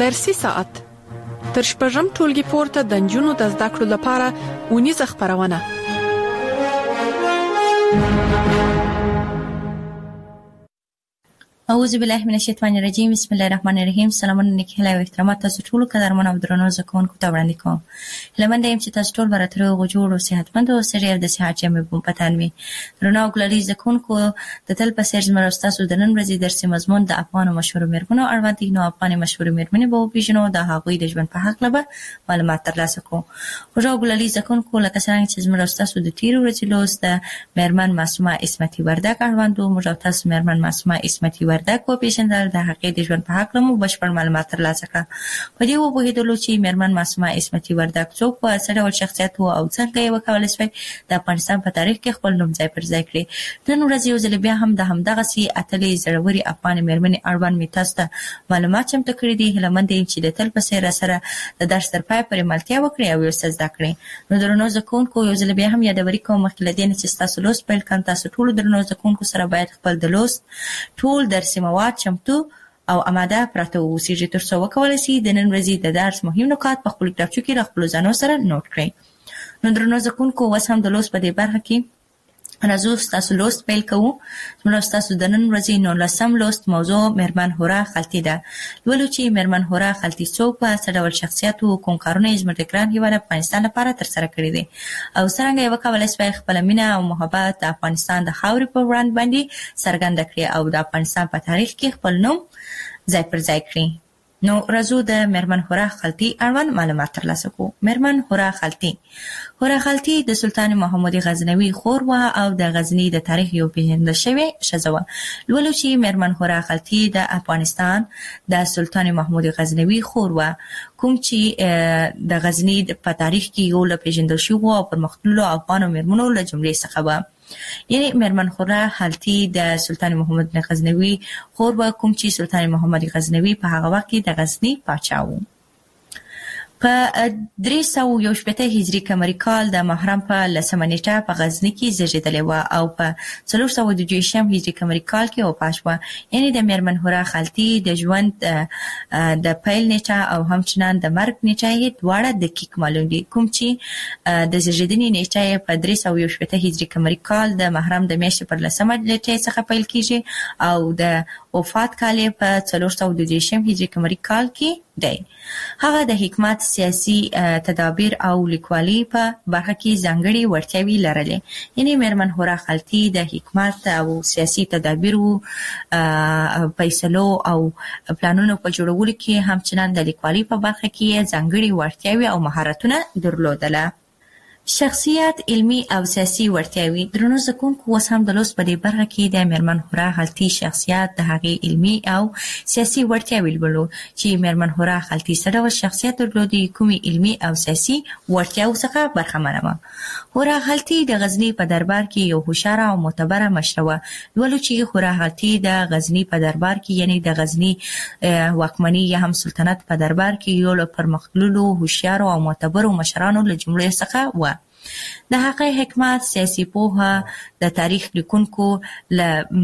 درسي ساعت تر شپږم ټولګي پورته د نجونو د زده کړو لپاره اونیزه خپرونه. اعوذ بالله من الشیطان الرجیم. بسم الله الرحمن الرحیم. سلامونه نیک هیله او احترامات تاسو ټول قدرمن او درنو زکونکو ته وړاندې کوم. لمن دایم چې تاسو ټول براتره غوجوړ او صحتمند او سره د صحت جامې په پتان وي. درنو ګلالي زکونکو د تل په سر زمرا تاسو د نن ورځې درسي مضمون د افغان مشهور میرمنو اړوند دي. نو افغان مشهور میرمنې به پیژنو د هغوی د ژوند په حق لبه معلومات ترلاسه کوو. ورو ګلالي زکونکو لکه څنګه چې زمرا تاسو د تیر ورځې لوست د میرمن معصومه اسمتي وردک اړوند او موږ تاسو میرمن معصومه اسمتي وردک په پیژندل د هغې د ژوند په حق لمو بشپړ معلومات ترلاسه کړه. په دې وپوهېدلو چې میرمن معصومه اسمتي وردک څوک وه، څه ډول شخصیت و او څنګه یې وکولی شوی د افغانستان په تاریخ کې خپل نوم ځای پر ځای کړي. نن ورځ یو ځل بیا هم د همدغسې اتلې زړورې افغانې میرمنې اړوند مې تاسو ته معلومات چمتو کړي دي. هیله مند یم چې د تل په څېر راسره د درس تر پایه پورې ملتیا وکړئ او یو څه زده کړئ. نو درنو زده کوونکو یو ځل بیا هم یادوري کوم مخکې له دې نه چې ستاسو لوست پیل کړم، تاسو ټولو درنو زده کوونکو سره باید خپل د لوست ټول درسي مواد چمتو او اماده پراته واوسیږي تر څو وکولی شي د نن ورځې د درس مهم نکات په خپلو کتابچو کې له خپلو ځانو سره نوټ کړئ. نو درنو زده کوونکو اوس هم د لوست په دې برخه کې راځو ستاسو لوست پیل کوو. زموږ ستاسو د نن ورځې 19 لوست موضوع میرمن هورا خلطي ده. لولو چې میرمن هورا خلطي څوک وه، څه ډول شخصیت و، کوم کارونه یې زموږ د ګران هېواد افغانستان لپاره ترسره کړي دي او څرنګه یې وکولی شوی خپله مینه او محبت د افغانستان د خاورې په وړاندې باندې څرګنده کړي او د افغانستان په تاریخ کې خپل نوم ځای پر ځای کړي. نو راځو د میرمن هورا خلطي اړوند معلومات ترلاسه کوو. میرمن هورا خلطي د سلطان محمود غزنوي خور وه او د غزني د تاریخ یو پیژندل شوې ښځه وه. لولو چې میرمن هورا خلطي د افغانستان د سلطان محمود غزنوي خور وه، کوم چې د غزني په تاریخ کې یو له پیژندل شوو او پرمختللو افغانو میرمنو له جملې څخه وه. یعنی میرمن هورا خلطي د سلطان محمود غزنوي خور وه، کوم چې سلطان محمد غزنوي په هغه وخت کې د غزني پاچا و. په 361 هجري قمري کال د محرم په 10مه نیټه په غزني کې زیږېدلې وه او په 422 هجري قمري کال کې وفات شوه. یعنی د میرمن هورا خلطي د ژوند د پیل نیټه او همچنان د مرګ نیټه یې دواړه دقیق معلوم دي، کوم چې د زیږېدنې نیټه یې په 361 هجري قمري کال د محرم د میاشتې پر 10مه نیټه څخه پیل کیږي او د وفات کال یې په 422 هجري قمري کال کې دی. هغه د حکمت، سیاسي تدابیر او لیکوالي په برخه کې ځانګړي وړتیاوې لرلې. یعنی میرمن هورا خلطي د حکمت او سیاسي تدابیرو، فیصلو او پلانونو په جوړولو کې همچنان د لیکوالي په برخه کې ځانګړي وړتیاوې او مهارتونه درلودله. شخصیت، علمي او سیاسي وړتیاوې. درنو زده کوونکو اوس هم د لوست په دې برخه کې د میرمن هورا خلطي شخصیت، د هغې علمي او سیاسي وړتیاوې لولو چې میرمن هورا خلطي څه ډول شخصیت درلودي، کومې علمي او سیاسي وړتیاوو څخه برخمنه وه. هورا خلطي د غزني په دربار کې یو هوښیاره او معتبره مشره وه. لولو چې هورا خلطي د غزني په دربار کې یعنی د غزني واکمني یا هم سلطنت په دربار کې یو له پرمختللو هوښیارو او معتبرو مشرانو له جملې څخه وه. د هغې حکمت، سیاسي پوهه د تاریخ لیکونکو له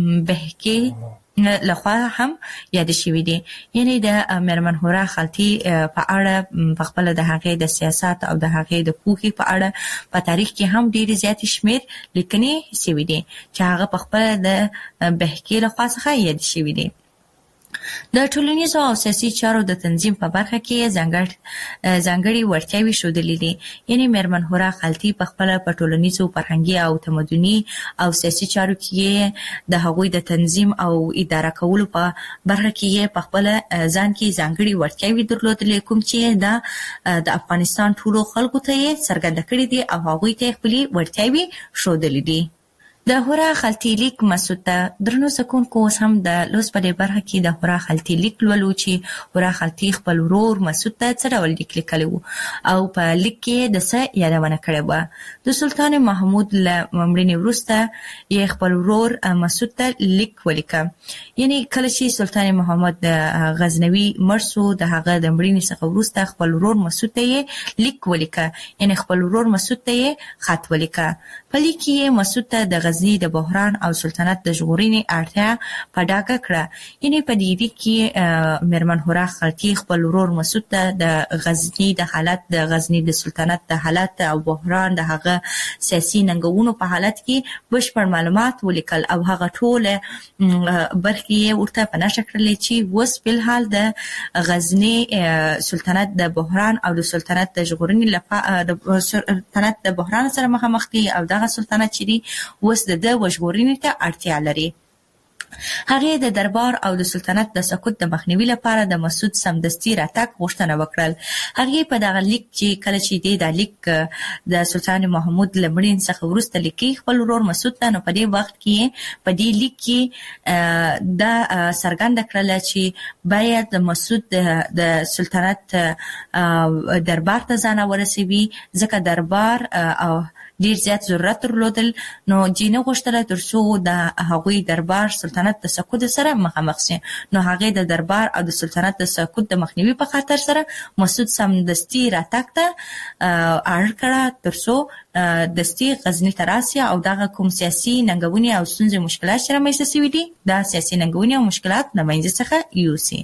بهکې لخوا هم یاد شوي دي. یعنی د میرمن هورا خلطي په اړه په خپله د هغې د سیاست او د هغې د پوهې په اړه په تاریخ کې هم ډېرې زیاتې شمېر لیکنې شوي دي چې هغه په خپله د بهکې لخوا څخه یاد شوي دي. د ټولنیزو او سیاسي چارو د تنظیم په برخه کې ځانګړي وړتیاوې ښودلې دي. یعنی میرمن هورا خلطي په خپله په ټولنیزو، فرهنګي او تمدني او سیاسي چارو کې د هغوی د تنظیم او اداره کولو په برخه کې په خپله ځان کې ځانګړي وړتیاوې درلودلې، کوم چې د افغانستان ټولو خلکو ته یې څرګنده کړي دي او هغوی ته یې خپلې وړتیاوې ښودلې دي. د هورا خلطي لیک مسعود ته. درنو زده کوونکو اوس هم د لوست په دې برخه کې د هورا خلطي لیک لولو چې هورا خلطي خپل ورور مسعود ته څه ډول لیک لیکلی و او په لیک کې د څه یادونه کړې وه. د سلطان محمود له مړینې وروسته یې خپل ورور مسعود ته لیک ولیکه. یعنی کله چې سلطان محمود غزنوي مړ شو، د هغه د مړینې څخه وروسته خپل ورور مسعود ته یې لیک ولیکه. یعنی خپل ورور مسعود ته یې خط ولیکه. په لیک کې یې مسعود ته د غزنی د بحران او سلطنت د ژغورنې اړتیا په ډاګه کړه. یعنی په دې کې میرمن هورا خلتی خپل ورور مسعود ته د غزنی د حالت د غزنی د سلطنت د حالت او بحران د هغه سیاسي ننګونو په حالت کې بشپړ معلومات ولیکل او هغه ټول برخې ورته په نشه کړلې چې وس په حال د غزنی سلطنت د بحران او د سلطنت د ژغورنې لپاره د سلطنت د بحران سره مخامخ دي او دغه سلطنت چې دی وس د وژغورنې ته اړتیا لري. هغه د دربار او د سلطنت د سقوط د مخنیوي لپاره د مسعود سمدستي راتګ غوښتنه وکړل. هغه په دغه لیک چې کله چې د لیک د سلطان محمود لمړین څخه ورسته لیکي خپل ورور مسعود ته، نو په دې وخت کې په دې لیک کې د څرګنده کړل چې باید مسعود د سلطنت دربار ته ځان ورسوي، ځکه دربار او ډیر زیات ضرورت درلودل. نو جینه غوښتله ترڅو د هغوی دربار سلطنت د سقوط سره مخامخ شي. نو هغه د دربار او د سلطنت د سقوط د مخنیوي په خاطر سره مسعود سمدستي راتګ ته اړ کړه ترڅو دستي غزنی ته راسي او دغه کوم سیاسي ننګونې او ستونزې مشکلات چې رامنځته شوي دي دا سیاسي ننګونې او مشکلات له منځه څخه یوسي.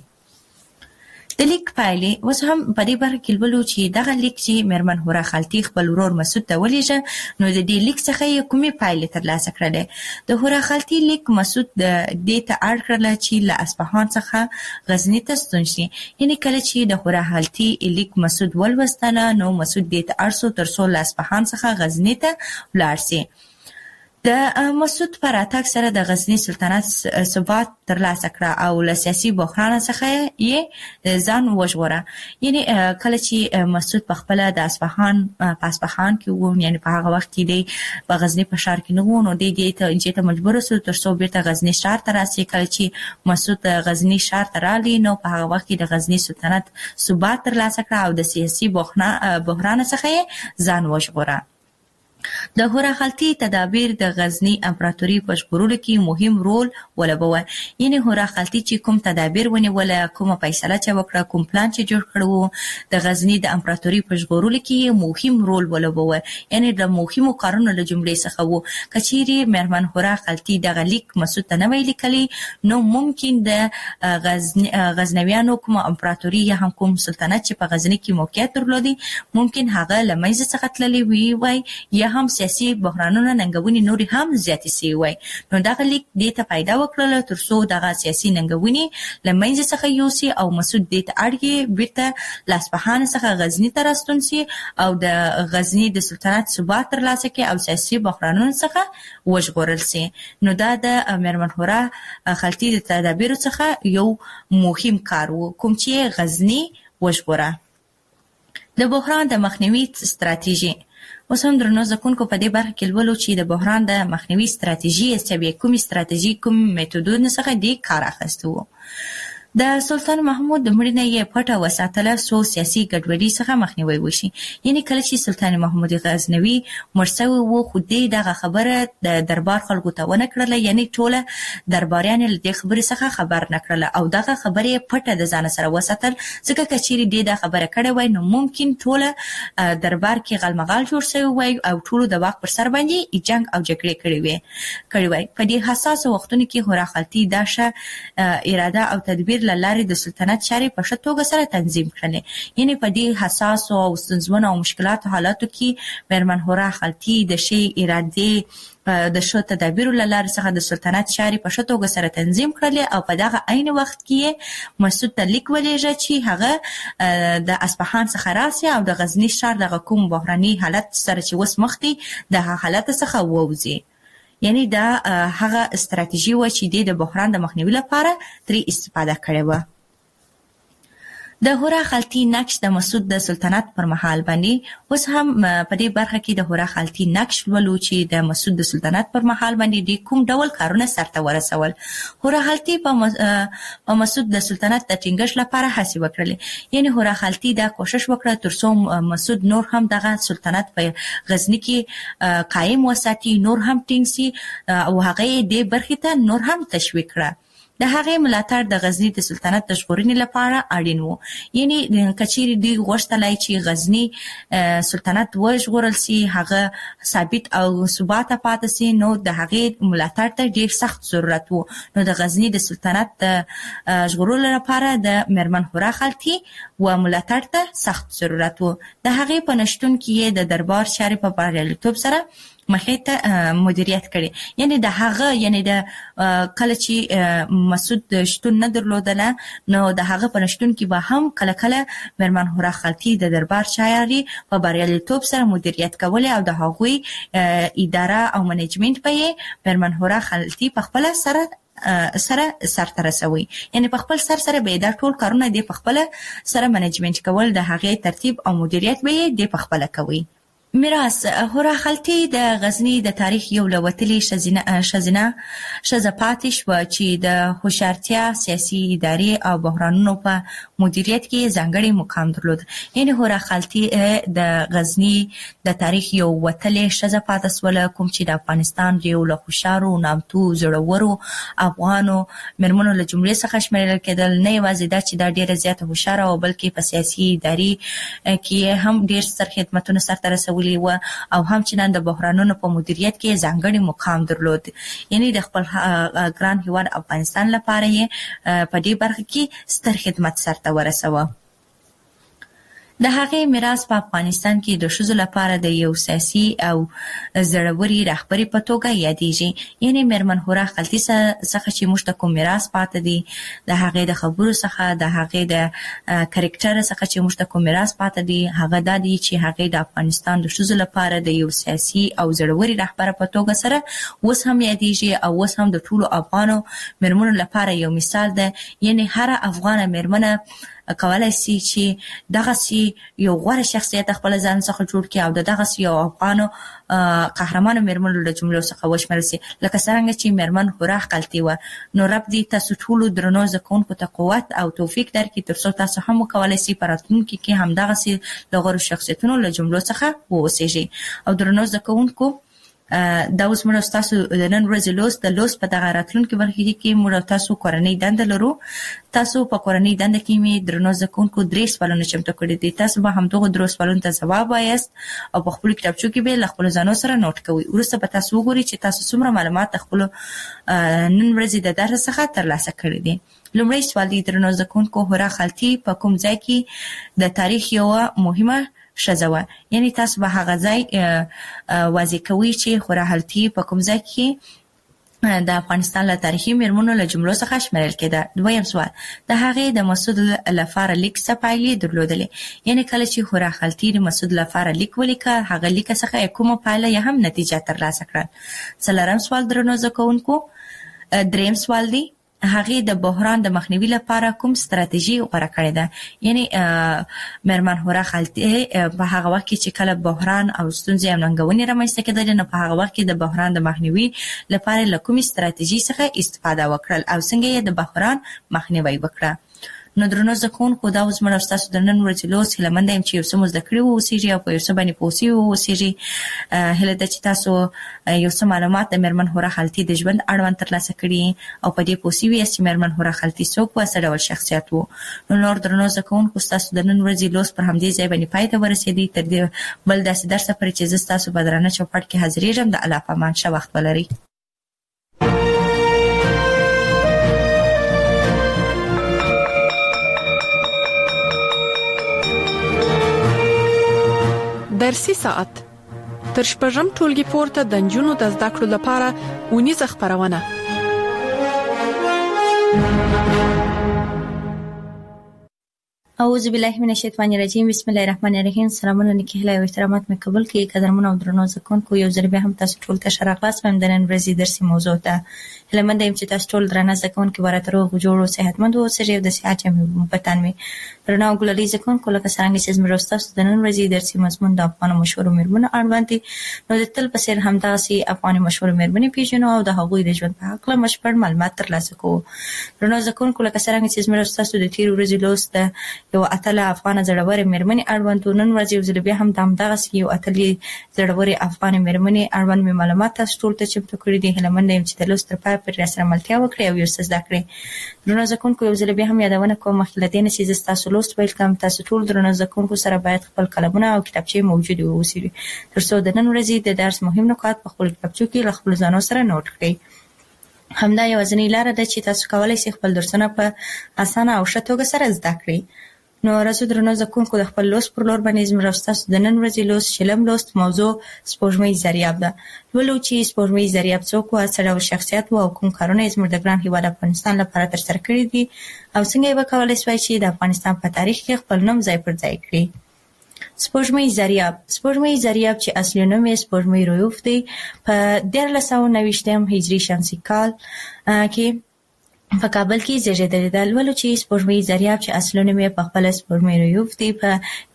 د لیک پایلې اوس هم په دې برخه کې ولولو چې دغه لیک چې میرمن هورا خلتی خپل ورور مسعود ته ولېږه، نو د دې لیک څخه یې کومې پایلې ترلاسه کړلې. د هورا خلتی لیک مسعود دې ته اړ کړل چې له اصفهان څخه غزنی ته ستون شي. یعنې کله چې د هورا خلتی لیک مسعود ولوستله، نو مسعود دې ته اړ شو ترڅو له اصفهان څخه غزنی ته ولاړ شي. د مسعود پر راتګ سره د غزنی سلطنت ثبات ترلاسه کړ او له سیاسي بحران څخه یې ځان وژغوره. یعنی کله چې مسعود په خپل د اصفهان کې وو، یعنی په هغه وخت کې دی په غزنی په ښار کې نه وو، نو دې ته مجبور شو ترڅو بیرته غزنی ښار ته راسي. کله چې مسعود غزنی ښار ته راغلی، نو په هغه وخت کې د غزنی سلطنت ثبات ترلاسه کړ او د سیاسي بحران څخه یې ځان وژغوره. د هورا خلتی تدابیر د غزنی امپراتوري په ژغورلو کې مهم رول ولوباوه. یعنی هورا خلتی چې کوم تدابیر ونیوله، کومه فیصله چې وکړه، کوم پلان چې جوړ کړو، د غزنی د امپراتوري په ژغورلو کې مهم رول ولوباوه. یعنی د مهمو کارونو له جملې څخه وو. کچيري میرمن هورا خلتی د لیک مسعود ته نه ویل کلی، نو ممکن د غزنویانو کوم امپراتوري یا هم کوم سلطنت چې په غزنی کې موقعیت درلودي ممکن هغه له منځه څخه تللی وي یا هم سیاسي بحرانونه ننګونې نورې هم زیاتې شوې وای. نو دغه لیک دې ته پیدا وکړله ترڅو دغه سیاسي ننګونې له منځه څخه یوسي او مسعود دې ته اړ کې بیرته له اصفهان څخه غزنی ته راستون شي او د غزنی د سلطنت ثبات ترلاسه کړي او سیاسي بحرانونو څخه وژغورل شي. نو دا د میرمن هورا خلتی د تدابیرو څخه یو مهم کار و، کوم چې غزنی وژغوره. د بحران د مخنیوي ستراتیژي. اوس هم درنو زکونکو په دې برخه کې لولو چې د بحران د مخنیوي ستراتیژي کومې ستراتیژي کوم میتودونه څخه دې کار اخیسته وو. د سلطان محمود د مړینې یې پټه وساتله څو سیاسي ګډوډۍ څخه مخنیوي وشي. یعنی کله چې سلطان محمود غزنوي مړ شوی و، خو دې دغه خبره د دربار خلکو ته ونه کړله، یعنی ټوله درباریان له دې خبرې څخه خبر نه کړله او دغه خبرې پټه د ځان سره وساتل، ځکه که چیرې دې دا خبره کړې وای نو ممکن ټوله دربار کې غلمغال جوړ شوی وای او ټولو د واک پر سر باندې جنگ او جګړې کړې وای. په دې حساس وختونو کې هورا خلتی دا اراده او تدبیر لارې د سلطنت چارې په ښه توګه سره تنظیم کړلې. یعنی په دې حساس او ستونزمنو او مشکلاتو حالاتو کې میرمن هورا خلتی د شی اراده د شو تدابیرو لارې څخه د سلطنت چارې په ښه توګه سره تنظیم کړلې او په دغه عین وخت کې مسعود ته لیک ولېږه چې هغه د اصفهان څخه راسي او د غزنی ښار دغه کوم بحراني حالت سره چې وس مخ دي د حالت څخه ووځي. یعنی دا هغه استراتیژي و چې د بحران د مخنیوي لپاره ترې استفاده کړې و. د هورا خلتی نقش د مسعود د سلطنت پر مهال باندې اوس هم په دې برخه کې د هورا خلتی نقش ولو چې د مسعود د سلطنت پر مهال باندې د کوم ډول کارونه سرته ورسول. هورا خلتی په مسعود د سلطنت د ټینګښت لپاره هڅې وکړلې. یعنی هورا خلتی دا کوشش وکړه ترڅو مسعود نور هم دغه سلطنت په غزنی کې قائم وساتي، نور هم ټینګ شي او هغه دې برخې ته نور هم تشویق کړه. د هغې ملاتړ د غزنی د سلطنت د ژغورنې لپاره اړین و. یعنی کچېری دی غوښتلای چې غزنی سلطنت وژغورل سي، هغه ثابت او ثبات پاتې سي، نو د هغې ملاتړ ته ډیر سخت ضرورت وو. نو د غزنی د سلطنت د ژغورلو لپاره د میرمن هورا خلطي و ملاتړ ته سخت ضرورت وو. د هغې په نشتون کې د دربار چارې په بریالیتوب سره مخې ته مدیریت کړي. یعنی د هغه د کله چې مسعود شتون نه درلودله، نو د هغه په نشتون کې به هم کله کله میرمن هورا خلطي د دربار چارې په بریالیتوب سره مدیریت کولې او د هغوی اداره او منیجمنت په میرمن هورا خلطي په خپل سره رسوي. یعنی په خپل سره به دا ټول کارونه دی په خپل سره منیجمنت کول، د هغې ترتیب او مدیریت به دی په خپل کوي. میراث هورا خلطي د غزنی د تاریخ یو لوتلې ښځه پاتې شوه چې د هوښیارتیا، سیاسي، اداري او بحرانونو په مدیریت کې ځانګړی مقام درلود. یعنی هورا خلطي د غزنی د تاریخ یو وتلې ښځه پاتې شوه، کوم چې د افغانستان یو له هوښیارو، نامتو، زړورو افغانو میرمنو له جملې څخه شمیرل کېدل. نه یوازې دا چې دا ډیره زیاته هوښیاره او بلکې په سیاسي، اداري کې هم ډیر ستر خدمتونه سرته رسولي و او هم چې نن د بحرانونو په مدیریت کې ځانګړی مقام درلود. یعنی د خپل ګران هیواد افغانستان لپاره یې په دې برخه کې ستر خدمت سرته ورسوه. د هغې میراث په افغانستان کې د ښځو لپاره د یو سیاسي او زړوري رهبري په توګه یادېږي. یعنی میرمن هورا خلطي څخه چې موږ ته کوم میراث پاتې دی، د هغې د خبرو څخه، د هغې د کرکټر څخه چې موږ ته کوم میراث پاتې دی، هغه دا دی چې هغې د افغانستان د ښځو لپاره د یو سیاسي او زړوري رهبر په توګه سره اوس هم یادېږي او اوس هم د ټولو افغانو میرمنو لپاره یو مثال ده. یعنی هر افغانه میرمنه کولای شي چې دغسې یو غوره شخصیت خپل ځان څخه جوړ کړي او دغسې یو افغانو قهرمانو میرمنو له جملو څخه وشمېرل شي، لکه څرنګه چې میرمن هورا خلطي وه. نو رب دې تاسو ټولو درنو زده کوونکو ته قوت او توفیق درکړي تر څو تاسو هم وکولای شئ په راتلونکي کې هم دغسې له غوره شخصیتونو له جملو څخه واوسېږئ. او درنو زده کوونکو، دا اوس موږ تاسو د نن ورځې د لوست په دغه راتلونکي برخه کې موږ تاسو کورنۍ دنده لرو. تاسو په کورنۍ دنده کې مې درنو زده کوونکو 3 سوالونه چمتو کړي دي. تاسو به همدغه 3 سوالونو ته ځواب وایاست او په خپل کتابچو کې به له خپل ځانو سره نوٹ کوئ. وروسته به تاسو وګورئ چې تاسو څومره معلومات خپل نن ورځې د درس څخه ترلاسه کړي دي. لومړی سوال دی، درنو زده کوونکو، هورا خلطي په کوم ځای کې د تاریخ یو مهمه ښځه وه؟ یعنی تاسو به هغه ځای واضح کوئ چې هورا خلطي په کوم ځای کې د افغانستان له تاریخي میرمنو له جملو څخه شمیرل کېده. دویم سوال، د هغې د مسعود لپاره لیک څه پایلې درلودلې؟ یعنی کله چې هورا خلطي د مسعود لپاره لیک ولیکه، هغه لیک څخه کومه پایله یا هم نتیجه ترلاسه کړه؟ څلورم سوال، درنو زده کوونکو، دریم سوال دی، هغې د بحران د مخنیوي لپاره کوم ستراتیژي غوره کړې ده؟ یعنی میرمن هورا خلطي په هغه وخت کې چې کله بحران او ستونزې او ننګونې رامنځته کېدلې، نو په هغه وخت کې د بحران د مخنیوي لپاره له کومې ستراتیژي څخه استفاده وکړل او څنګه یې د بحران مخنیوی وکړه؟ نو درنو زده کوونکو، دا اوس موږ ستاسو د نن ورځې لوست هیله منده یم چې یو څه مو زده کړي واوسېږي او په یو څه باندې پوه شوي واوسېږي. هیله ده چې تاسو یو څه معلومات د میرمن هورا خلطي د ژوند اړوند ترلاسه کړي او په دې پوه شوي یاست چې میرمن هورا خلطي څوک وه، څه ډول شخصیت و. نو نور درنو زده کوونکو، ستاسو د نن ورځې لوست پر همدې ځای باندې پای ته ورسېدی. تر دې بل داسې درسه پورې چې زه ستاسو په درانه چوپړ کې حاضرېږم، د الله په امان، ښه وخت ولرئ. درسي ساعت تر شپږم ټولګي پورته د نجونو د زده کړو لپاره ونیزه خبرونه. اعوذ بالله من الشیطان الرجیم، بسم الله الرحمن الرحیم. سلامونه نیکه او احترامات مې قبول کړئ. قدرمن او درنو زده کوونکو، یو ځل بیا هم تاسو ټول ته ښه راغلاست. د نن ورځې درسي موضوع ته هیله منده یم چې تاسو ټول درانه زده کوونکي به راته روغ جوړ او صحتمند اوسئ او د صحت جامې په تن وي. درنو او ګلالي زده کوونکو، لکه څرنګه چې زموږ ستاسو د نن ورځې درسي مضمون د افغانو مشهورو میرمنو اړوند دی، نو د تل په څېر همداسې افغاني مشهورو میرمنې پیژنو او د هغوی د ژوند په هکله بشپړ معلومات ترلاسه کوو. درنو زده کوونکو، لکه څرنګه چې زموږ ستاسو د تېرې ورځې لوست یو اتل افغان زړورې مېرمنې اړوند نن ورځ یو ځل بیا هم دغه یو اتل زړورې افغان مېرمنې اړوند معلومات تاسو ټول ته چمتو کړی دي. هله مننه یم چې د لوست تر پای پورې سره ملتیا وکړئ او یو څه زده کړئ. درنو زده کوونکو یو ځل بیا هم یادونه کوم مخکې له دې نه چې تاسو لوست پیل کوم تاسو ټول درنو زده کوونکو سره باید خپل قلمونه او کتابچې موجود واوسي ترڅو د نن ورځې د درس مهم نکات په خپل کتابچو کې له خپل ځانو سره نوٹ کړئ. همدا یوازینۍ لاره ده چې تاسو کولای شئ خپل درسونه په اسانه او ښه توګه سره زده کړئ. نو راځو درنو زده کوونکو د خپل لوست پر لور باندې زموږ تاسو د نن ورځې لوست شلم لوست موضوع سپوږمۍ زریاب ده. ولو چې سپوږمۍ زریاب څوک و، څه ډول شخصیت و او کوم کارونه یې زموږ د ګران هیواد افغانستان لپاره ترسره کړي دي او څنګه یې وکولای شوای چې د افغانستان په تاریخ کې خپل نوم ځای پر ځای کړي. سپوږمۍ زریاب چې اصلي نوم یې سپوږمۍ رویوف دی په 1329 هجری شمسي کال کې په کابل کې زیږیدلی ده. ولو چې سپوږمۍ زریاب چې اصلي نوم یې په خپله سپوږمۍ رویوف دی په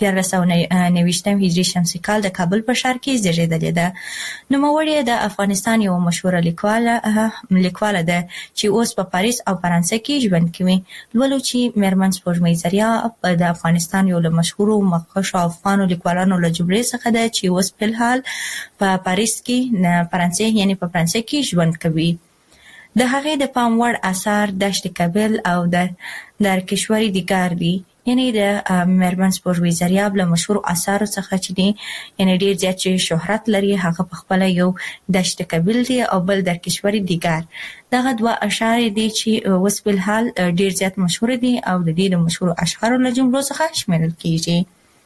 1329 هجري شمسي کال د کابل په ښار کې زیږیدلی ده. نوموړې د افغانستان یوه مشهوره لیکواله ده چې اوس په پاریس او فرانسه کې ژوند کوي. ولو چې میرمن سپوږمۍ زریاب د افغانستان یو له مشهورو مخکښو افغانو لیکوالانو له جملې څخه ده چې اوس په الحال په پاریس کې په فرانسه کې ژوند کوي. د هغې د پام وړ اثار دشت کابل او د درکشوري دیګار دي. یعنی د میرمن سپوږمۍ زریاب له مشهور اثارو څخه چې دي ډېر زیات چې شهرت لري هغه په خپله یو دشت کابل دی او بل درکشوري دیګار. دغه دوه اشعار دي چې اوس په الحال ډېر زیات مشهور دي او د دې د مشهورو اشعارو له جملو څخه شمیرل کیږي.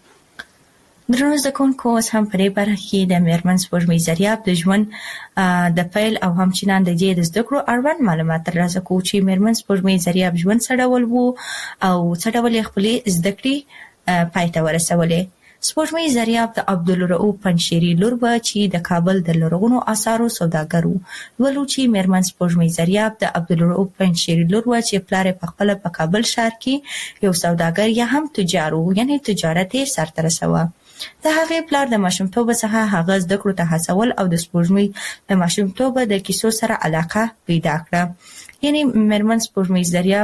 درنو زده کوونکو اوس هم په دې برخه کې د میرمن سپوږمۍ زریاب د ژوند د پیل او همچنان د دې د زده کړو اړوند معلومات ترلاسه کوو چې میرمن سپوږمۍ زریاب ژوند څه ډول و او څه ډول یې خپلې زده کړې پای ته ورسولې. سپوږمۍ زریاب د عبدالرؤف پنجشیري لور وه چې د کابل د لرغونو آثارو سوداګر و. ولو چې میرمن سپوږمۍ زریاب د عبدالرؤف پنجشیري لور وه چې پلار یې پخپله په کابل ښار کې یو سوداګر یا هم تجار و، یعنې تجارت یې سرته رسوه. د هغې پلار د ماشومتوبه څخه هغه زده کړو ته هڅول او د سپوږمۍ د ماشومتوبه د کیسو سره علاقه پیدا کړه. یعنی میرمن سپوږمۍ زریاب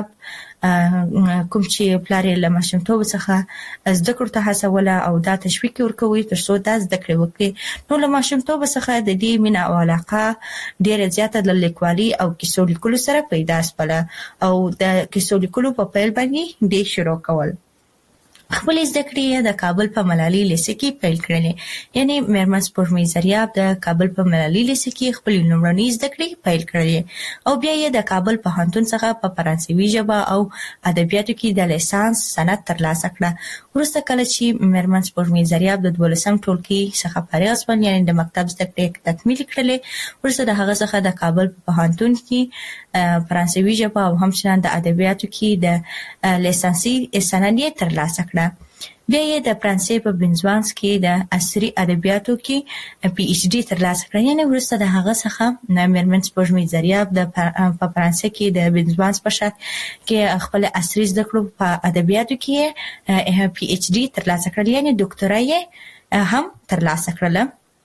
کوم چې پلار یې له ماشومتوبه څخه زده کړو ته هڅوله او دا تشویق یې ورکوي ترڅو دا زده کړې وکړي. نو له ماشومتوبه څخه د دې مینه او علاقه ډېره زیاته د لیکوالي او کیسو لیکلو سره پیدا شوله او د کیسو لیکلو په پیل باندې دې شروع کول. خپل زده کړې د کابل په ملالي لیسې کې پیل کړلې. یعنی میرمن سپوږمۍ زریاب د کابل په ملالي لیسې کې خپل لومړنۍ زده کړې پیل کړلې او بیا یې د کابل پوهنتون څخه په فرانسوي ژبه او ادبیاتو کې د لیسانس سند ترلاسه کړه. وروسته کله چې میرمن سپوږمۍ زریاب د 12م ټولګي څخه فارغ شوه، یعنی د مکتب زده کړې تکمیل کړلې، وروسته د هغه څخه د کابل په پوهنتون کې فرانسوي ژبه او همچنان د ادبیاتو کې د لیسانسي سند ترلاسه کړه. بیا یې د فرانسې په بنزوانس کې د عصري ادبیاتو کې پی ایچ ډي ترلاسه کړه. یعنی وروسته د هغه څخه میرمن سپوږمۍ زریاب په فرانسې کې د بنزوانس په ښار کې خپل عصري زده کړو په ادبیاتو کې پی ایچ ډي ترلاسه کړل، یعنی ډاکټرا یې هم ترلاسه کړله.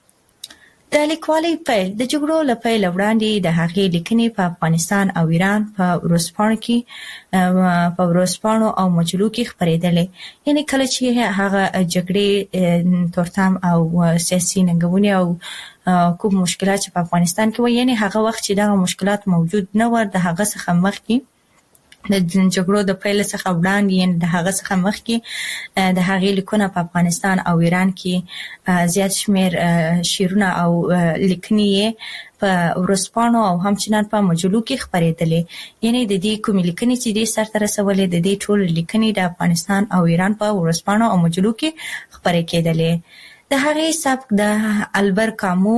د لیکوالۍ پیل د جګړو له پیل وړاندې د هغې لیکنې په افغانستان او ایران په ورځپاڼو او مجلو کې خپرېدلې. یعنی کله چې هغه جګړې تورتم او سیاسي ننګونې او کوم مشکلات چې په افغانستان کې و، یعنی هغه وخت چې دغه مشکلات موجود نه و، د هغه څخه مخکې د جګړو د پیل څخه وړاندې د هغه څخه مخکې د هغې لیکونه په افغانستان او ایران کې زیات شمیر شعرونه او لیکنې په ورځپاڼو او همچنان په مجلو کې خپرېدلې. یعنی د دې کومې لیکنې چې دې سرته رسولې د دې ټول لیکنې د افغانستان او ایران په ورځپاڼو او مجلو کې خپرې کېدلې. د هغې سبک د البر کامو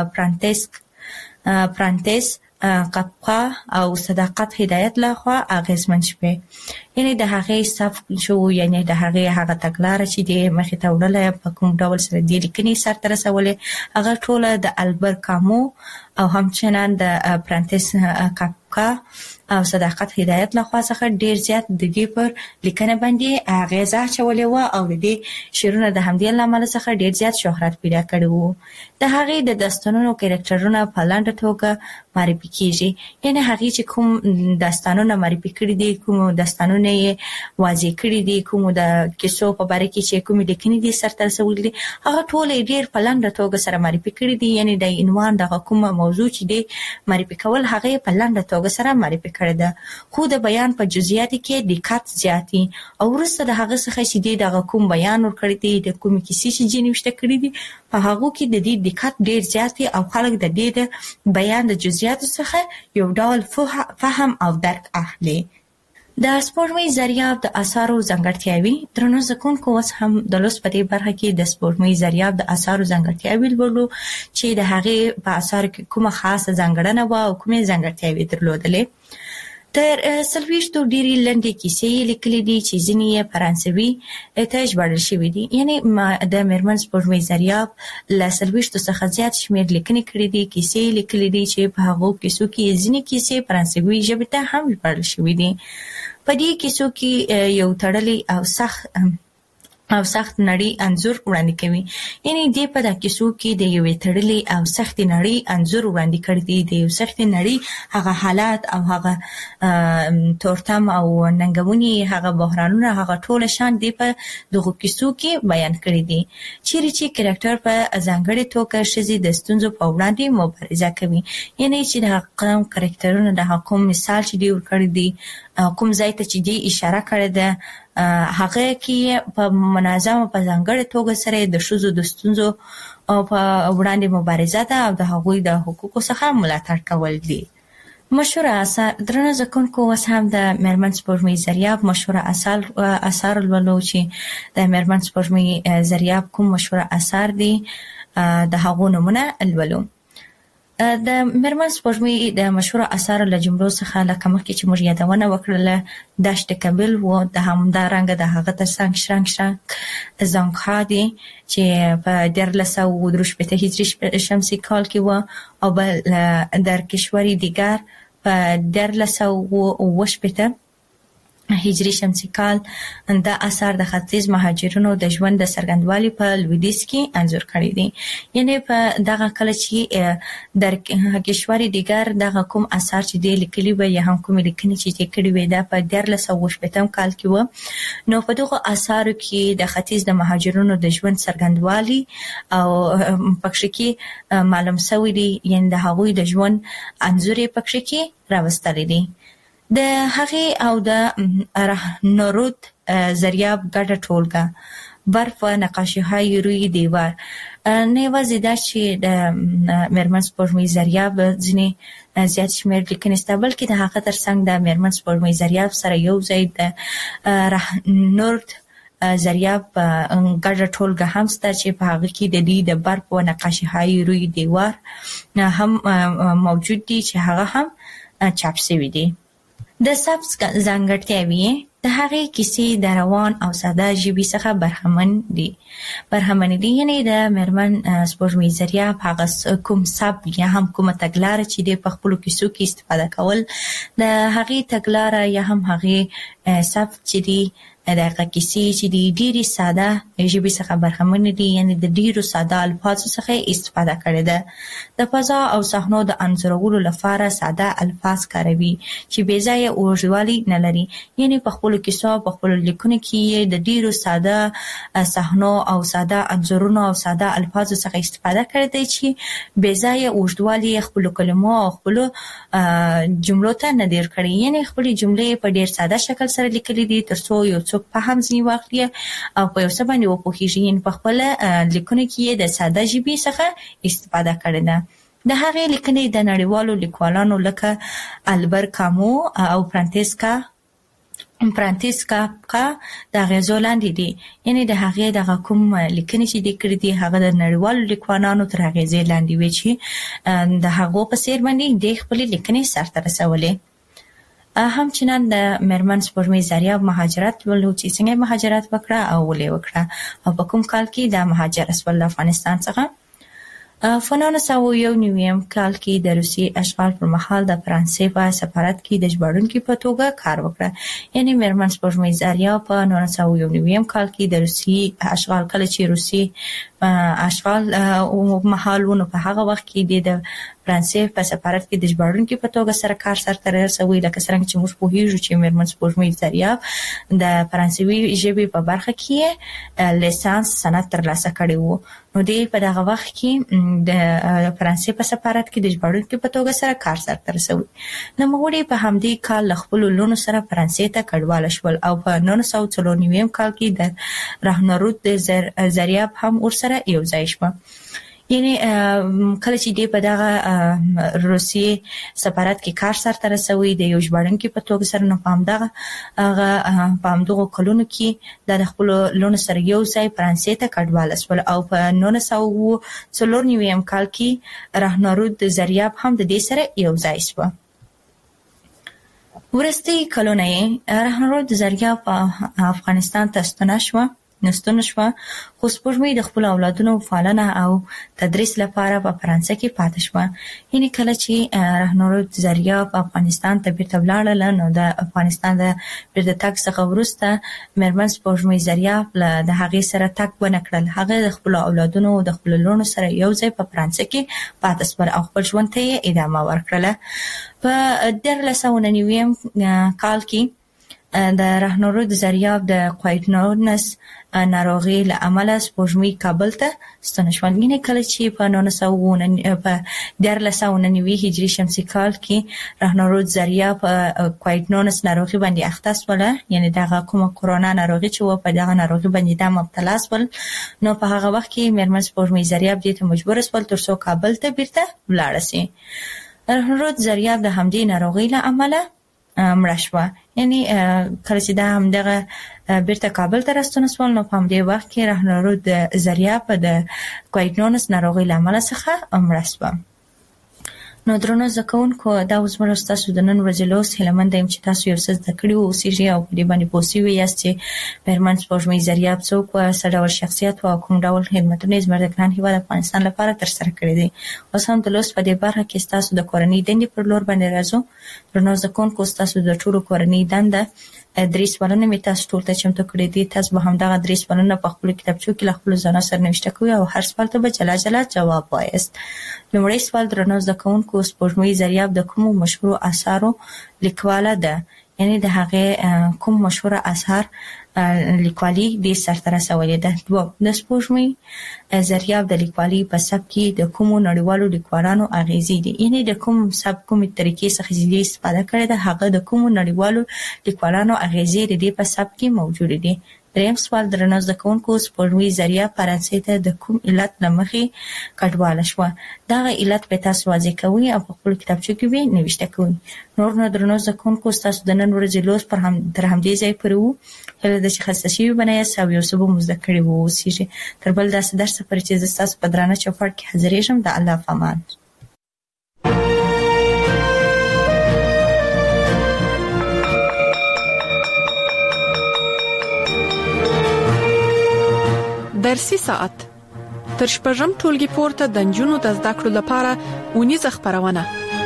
پرانتس قفقه او صداقت هدایت لخوا اغیزمن شوه. یعنی د هغې سبک شو، یعنی د هغې هغه تګلاره چې د مخې ته وړله په کوم ډول سره دې لیکنې سرته رسولې هغه ټوله د البر کامو او همچنان د پرانتس قفقه او صداقت هدایت لخوا څخه ډیر زیات د دې پر لیکنه باندې غیزه چولې و او د دې شعرونه د همدې لامل څخه ډیر زیات شهرت پیدا کړی وو. د هغې د داستانونو کریکټرونه په لنډه توګه معرفي کیږي، یعنی هغې چې کوم داستانونه معرفي کړي دي، کوم داستانونه یې واضح کړي دي، کوم د کیسو په باره کې چې کوم لیکنې دي سرته رسولي دي، هغه ټول ډیر په لنډه توګه سره معرفي کړي دي. یعنی د عنوان د کومه موضوع چې دی معرفي کول هغه په لنډه توګه سره معرفي کړی ده، خو د بیان په جزئیات کې دقت زیاتی او وروسته د هغه څخه چې دی د کوم بیان ورکړی دی، د کوم کیسې چې جنوشته کړی دي، په هغه کې د دې دقت ډیر زیاتی او خلک د دې د بیان د جزئیات څخه یو ډول فهم او درک اخلي. د سپوږمۍ ذریاب د آثارو ځانګړتیاوي. درنو زکونکو اوس هم د لوست په دې برخه کې د سپوږمۍ ذریاب د آثارو ځانګړتیاوي ولولو چې د هغې په آثارو کې کومه خاصه ځانګړنه وه او کومې ځانګړتیاوي درلودلې. تر 40 ډېرې لنډې کیسې لیکلې دي چې ځینې یې فرانسوي ته ژباړل شوي دي. یعنې د میرمن سپوږمۍ ذریاب له 40 څخه زیات شمېر لیکنې کړي دي، کیسې لیکلې دي چې په هغو کیسو کې ځینې کیسې فرانسوي ژبې ته هم ژباړل شوي دي. په دې کیسو کې یو تړلی او سخت نړۍ انځور وړاندې کوي. یعنی دې په دا کیسو کې د یوې تړلې او سخت نړۍ انځور وړاندې کړی دی. د یو سخت نړۍ هغه حالات او هغه تورتم او ننګونې، هغه بحرانونه، هغه ټول شان دی په دغه کیسو کې بیان کړی دي. چیرې چې کریکټر په ځانګړې توګه ښځې د ستونزو په وړاندې مبارزه کوي. یعنی چې د کوم کریکټرونو د کوم مثال چې دی ورکړی دی، کوم ځای ته چې دی اشاره کړې ده، هغه کې په منظمه په ځانګړې توګه سره د ښځو د ستونزو په وړاندې مبارزه ده او د هغوی د حقوقو څخه ملاتړ کول دي. مشهوره آثار. درنو زکونکو اوس هم د میرمن سپوږمۍ ذریاب مشهوره آثار لولو چې د میرمن سپوږمۍ ذریاب کوم مشهوره آثار دي د هغو نومونه لولو. د میرمن سپوږمۍ د مشهوره آثارو له جملو څخه لکه مخکې چې موږ یادونه وکړله دشت کابل و، د همدارنګه د هغه ترڅنګ شرنګ زانګها دی چې په 1363 هجري شمسي کال کې و، او بل در کشوری دیگر په 1380 هجري شمسي کال. دا اثر د ختیځ مهاجرینو د ژوند د څرګندوالي په لویدیځ کې انځور کړی دی. یعنی په دغه کله چې در کشوري دیگر دغه کوم اثر چې دی لیکلي و یا هم کوم لیکنې چې دی کړی و دا په 1380 کال کې و. نو په دغه اثارو کې د ختیځ د مهاجرینو د ژوند څرګندوالي او پکښې کې معلوم شوی دی، یعنی د هغوی د ژوند انځور پکښې کې راوستل دي. د هغې او د نورود ذریاب ګډه ټولګه برف و نقاشی‌های روی دیوار. نه یوازې دا چې د میرمن سپوږمۍ ذریاب ځینې زیات شمېر لیکنې شته، بلکې د هغه ترڅنګ د میرمن سپوږمۍ ذریاب سره یو ځای د نورد ذریاب ګډه ټولګه هم شته چې په هغه کې د دې د برف و نقاشی‌های روی دیوار هم موجود دي چې هغه هم چاپ شوي دي. د سبز ځانګړتیاوې. د هغې کیسې د روان او ساده ژبې څخه برخمن دي. یعنې د میرمن سپوږمۍ ذریاب هغه کوم سبک یا هم کومه تګلاره چې د په خپلو کیسو کې استفاده کول، د هغې تګلاره یا هم هغې سبک چې دی د هغه کیسې چې دی ډېرې ساده ژبې څخه برخمن دي. یعنې د ډېرو ساده الفاظو څخه استفاده کړې ده. د فضا او صحنو د انځورولو لپاره ساده الفاظ کاروي چې بې ځایه اوږدوالی نه لري. یعنې په خپلو کیسو په خپلو لیکنو کې د ډېرو ساده صحنو او ساده انځورونو او ساده الفاظو څخه استفاده کړې ده چې بې ځایه اوږدوالی خپلو کلمو او خپلو جملو ته نه دیر کړي. یعنې خپلې جملې په ډېر ساده شکل سره لیکلي دي ترڅو یو څوک په هم ځینې واخلي او په یو څه باندې وپوهېږي. یعنې په خپله لیکنو کې یې د ساده ژبې څخه استفاده کړې ده. د هغې لیکنې د نړیوالو لیکوالانو لکه البر کامو او فرانتسکا د اغېزو لاندې دي. یعنې د هغې دغه کوم لیکنې چې دی کړي دي هغه د نړیوالو لیکوالانو تر اغېزې لاندې وي چې د هغو په څېر باندې د خپلې لیکنې سرته رسولې. همچنان د میرمن سپوږمۍ ذریاب مهاجرت ولو چې څنګه مهاجرت وکړه او ولې وکړه او په کوم کال کې د مهاجرت ول افغانستان څخه. په 1991 کال کې د روسي اشغال پر مهال د فرانسې په سفارت کې د ژباړونکي په توګه کار وکړ. یعنی میرمن سپوږمۍ زریا په 1991 کال کې د روسي اشغال کله چې روسي اشغال او مهالونو په هغه وخت کې د فرانسې په سفارت کې د ژباړونکي په توګه سره کار سرته رسوي. لکه څنګه چې موږ پوهیږو چې میرمن سپوږمۍ زریا د فرانسوي ژبې په برخه کې لیسانس سند ترلاسه کړی وو. نو دی په دغه وخت کې د فرانسې په سفارت کې د ژباړونکي په توګه سره کار سرته رسوي. نوموړي په همدې کال له خپل لونو سره فرانسې ته کډواله شول او په 1994 کال کې د راهنرود زریاب هم ورسره یو ځای شو. یعنی کله چې دی په دغه روسیې سفارت کې کار سرته رسوي د یو ژباړونکي په توګه سره، نو په همدغه کلونو کې د خپل لونو سره یو ځای فرانسې ته کډواله شول او په 1994 کال کې راهنرود زریاب هم د دې سره یو ځای شو. ورستي کلونه یې راهنرود زریاب په افغانستان ته نستون شو، خو سپوږمۍ د خپل اولادونو پالنه او تدریس لپاره په فرانسه کې پاتې شو. یعنی کله چې راهنرود زریاب په افغانستان ته بیرته ولاړله، نو د افغانستان د بیرته تګ څخه وروسته میرمن سپوږمۍ زریاب د هغې سره تګ ونه کړل. هغه د خپل اولادونو او د خپل لونو سره یو ځای په فرانسه کې پاتې شول او خپل ژوند ته یې ادامه ورکړله. په 1990 کال کې د راهنرود زریاب د کوایټنونس ناروغي له امله سپوږمۍ کابل ته ستنه شو. یعنی کله چې په 1990 هجري شمسي کال کې راهنرود زریاب په کوایټنونس ناروغي باندې اخته شول، یعنی دغه کومه کرونا ناروغي چې و په دغه ناروغي باندې د مبتلا شول. نو په هغه وخت کې میرمن سپوږمۍ زریاب دې ته مجبور شول ترڅو کابل ته بیرته ولاړ شي. راهنرود زریاب د همدې ناروغي له امله مړه شوه. یعنی کله چې دا همدغه بیرته کابل ته راستون شول، نو په همدې وخت کې راهنرود زریاب د کوایټنونس ناروغي له امله څخه مړه شوه. نو درنو زده کوونکو، دا اوس موږ تاسو د نن ورځې لوست هیله یم چې تاسو یو څه زده کړي اوسئ او په دې باندې پوه شوي یاست چې میرمن سپوږمۍ زریاب څوک وه، څه ډول شخصیت و او کوم ډول خدمتونه یې زموږ د ګران هېواد افغانستان لپاره ترسره کړي دي. اوس هم د لوست په دې برخه کې ستاسو د کورنۍ دندې پر لور باندې راځو. درنو زده کوونکو، ستاسو د ټولو کورنۍ دنده 3 سوالونه مې تاسو ټول ته چمتو کړي دي. تاسو به همدغه 3 سوالونه په خپل کتابچو کې له خپل ځان سره نوشته کوئ او هر سوال ته به جلا جلا جواب وایاست. لومړی سوال: درنو زده کوونکو، سپوږمۍ زریاب د کومو مشهورو اثارو لیکواله ده؟ یعنی د هغې کوم مشهوره اثار لیکوالي دې سرته رسولې ده. د سپوږمۍ زریاب د لیکوالي په سبک کې د کومو نړیوالو لیکوالانو اغیزې دي؟ یعنی د کوم سبک کومې طریقې څخه چې استفاده کړې ده، هغه د کومو نړیوالو لیکوالانو اغیزې د دې په سبک کې موجود دي. دریم سوال: درنو زده کوونکو، سپوږمۍ زریاب فرانسې ته د کوم علت له مخې کډواله شوه؟ دغه علت به تاسو واضح کوئ او په خپلو کتابچو کې به نوشته کوئ. نور نو درنو زده کوونکو، ستاسو د نن ورځې لوست تر همدې ځای پورې و. هیله ده چې خسته شوي به نه یاست او یو څه به مو زده کړي واوسیږي. تر بل داسې درسه پورې چې زه ستاسو په درانه چوپړ کې حاضرېږم، د الله په امان. درسي ساعت تر شپږم ټولګي پورته د نجونو د زده کړو لپاره اونیزه خپرونه.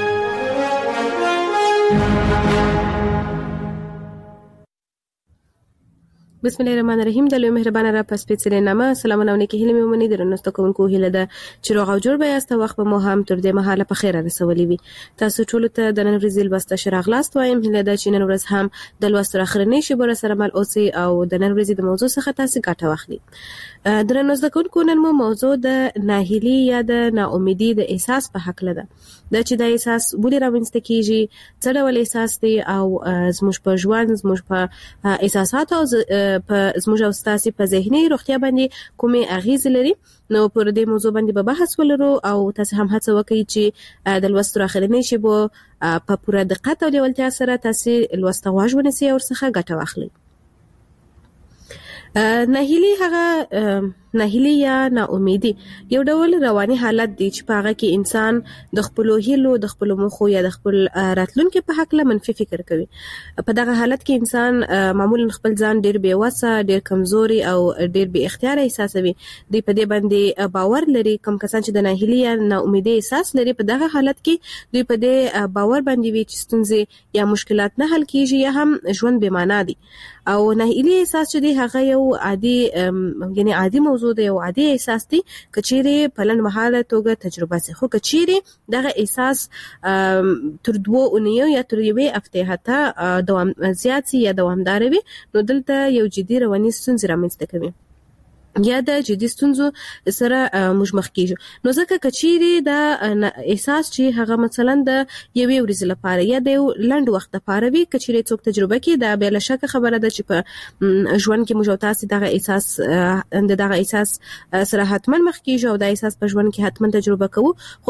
بسم الله الرحمن الرحیم. د لوی مهربانه را پس پیڅلې نامه سلامونه او نیکی هیله مې ومني. درنو کوونکو، هیله ده چې روغ او جوړ به یاست. وخت به مو هم تر دې مهاله په خیر رسولي وي. تاسو ټول ته د نن ورځې لوست شراغلاست وایم. هیله ده چې نن ورځ هم د لوست اخرنۍ شیبه سره مل اوسئ او د نن ورځې د موضوع څخه تاسو ګټه واخلئ. درنو کوونکو، نن مو موضوع د ناهیلي یا د ناامیدي د احساس په حق لده. دا چې د احساس ولې راوینځته کیږي، څه ډول احساس دی او زموږ په ژوند، زموږ په احساساتو او په زموږ او ستاسو په ذهني روغتیا باندې کومې اغیز لري. نو پر دې موضوع باندې به بحث ولرو او تاسو هم هڅه وکړئ چې د لوست اخرنۍ شیبه په پوره دقت او لیوالتیا سره تاسو لوست غواړئ ونیسئ او څخه ګټه واخلئ. ناهیلي هغه ناهیلي یا ناامیدي یو ډول رواني حالت دی چې په هغه کې انسان د خپل هیلو د خپل مخو یا د خپل راتلونکو په حق له منفي فکر کوي. په دغه حالت کې انسان معمولا خپل ځان ډیر بې وسه، ډیر کمزوري او ډیر بې اختیار احساسوي. دی په دې باندې باور لري. کوم کسان چې د ناهیلي یا ناامیدي احساس لري په دغه حالت کې دوی په دې باور باندې وي چې ستونزې یا مشکلات نه حل کیږي یا هم ژوند بې معنا دي. او ناهیلي احساس چې دی هغه یو عادي عادي موضوع دی، یو عادي احساس دی کچېره په لنډمهاله توګه تجربه سي. خو کچېره دغه احساس تر 2 اونیو یا تر 1 هفته حتی دوام زیات سي یا دوامدار وي، نو دلته یو جدي رواني ستونزې رامنځته کوي یا د جدي ستونزو سره موږ مخ کیږو. نو ځکه کچېره د احساس چې هغه مثلا د یوې ورځې لپاره یا د لنډ وخت لپاره وي، کچېره څوک تجربه کوي دا به له شک خبره ده چې په ژوند کې موږ تاسو دغه احساس سره حتما مخ کیږو او دا احساس په ژوند کې حتما تجربه کوو.